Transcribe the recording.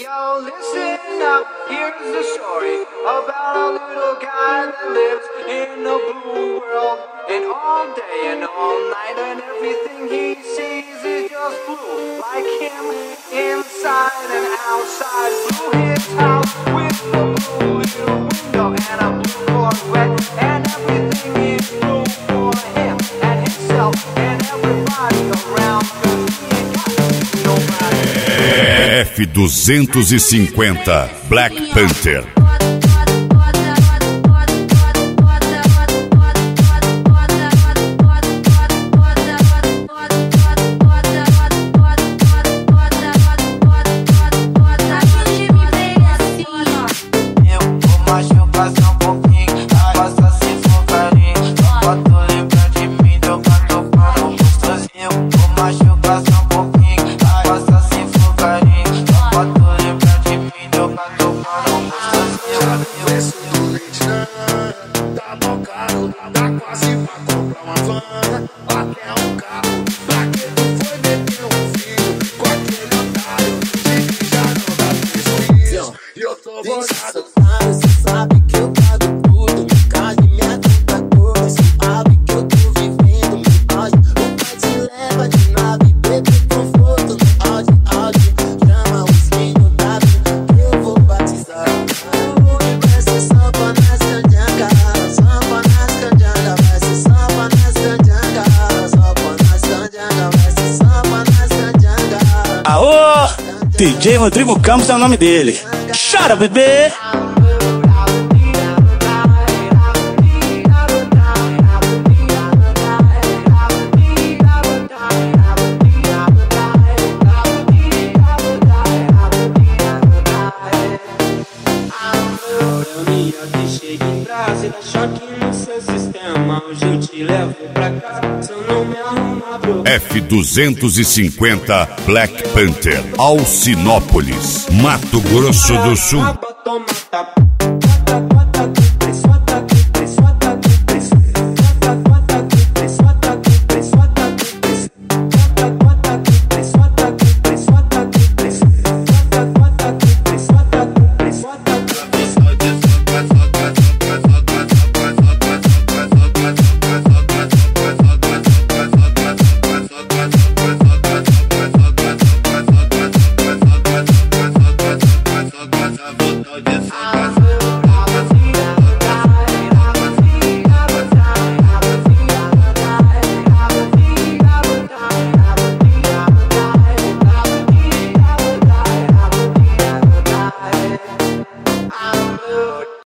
Yo, listen up, here's the story about a little guy that lives in a blue world. And all day and all night and everything he sees is just blue. Like him, inside and outside. Blue his house with a blue little window and a blue Corvette. And everything is blue for him and himself and everybody around. F-250 Black Panther. DJ Rodrigo Campos é o nome dele. Chora, bebê! F-250 Black Panther, Alcinópolis, Mato Grosso do Sul.